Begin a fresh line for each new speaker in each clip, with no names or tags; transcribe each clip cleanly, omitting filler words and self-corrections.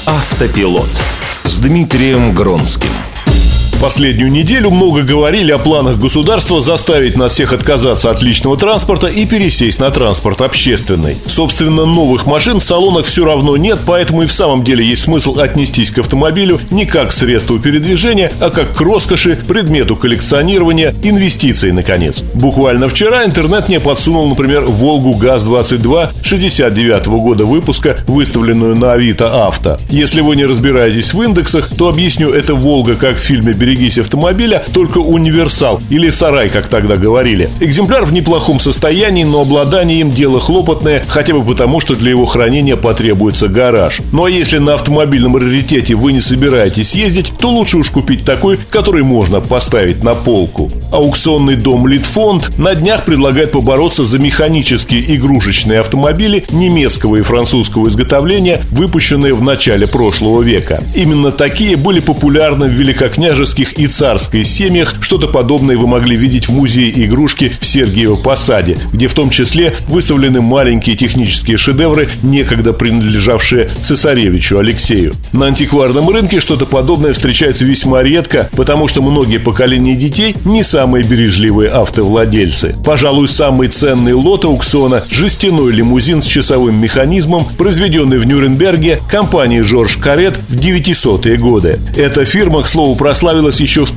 Автопилот с Дмитрием Гронским.
Последнюю неделю много говорили о планах государства заставить нас всех отказаться от личного транспорта и пересесть на транспорт общественный. Собственно, новых машин в салонах все равно нет, поэтому и в самом деле есть смысл отнестись к автомобилю не как к средству передвижения, а как к роскоши, предмету коллекционирования, инвестиций, наконец. Буквально вчера интернет мне подсунул, например, «Волгу ГАЗ-22» 69-го года выпуска, выставленную на Авито Авто. Если вы не разбираетесь в индексах, то объясню, это «Волга» как в фильме «Берегись автомобиля», только универсал или сарай, как тогда говорили. Экземпляр в неплохом состоянии, но обладание им дело хлопотное, хотя бы потому, что для его хранения потребуется гараж. Ну а если на автомобильном раритете вы не собираетесь ездить, то лучше уж купить такой, который можно поставить на полку. Аукционный дом Литфонд на днях предлагает побороться за механические игрушечные автомобили немецкого и французского изготовления, выпущенные в начале прошлого века. Именно такие были популярны в великокняжеских и царской семьях. Что-то подобное вы могли видеть в музее игрушки в Сергиево Посаде, где в том числе выставлены маленькие технические шедевры, некогда принадлежавшие цесаревичу Алексею. На антикварном рынке что-то подобное встречается весьма редко, потому что многие поколения детей не самые бережливые автовладельцы. Пожалуй, самый ценный лот аукциона – жестяной лимузин с часовым механизмом, произведенный в Нюрнберге компанией Жорж Карет в 900-е годы. Эта фирма, к слову, прославилась еще в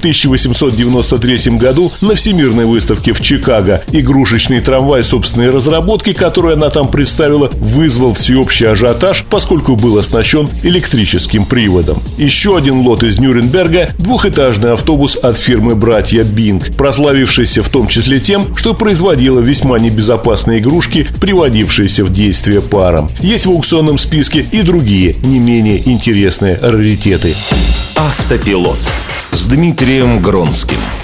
1893 году на Всемирной выставке в Чикаго. Игрушечный трамвай собственной разработки, который она там представила, вызвал всеобщий ажиотаж, поскольку был оснащен электрическим приводом. Еще один лот из Нюрнберга – двухэтажный автобус от фирмы «Братья Бинг», прославившийся в том числе тем, что производила весьма небезопасные игрушки, приводившиеся в действие паром. Есть в аукционном списке и другие, не менее интересные раритеты.
Автопилот с Дмитрием Гронским.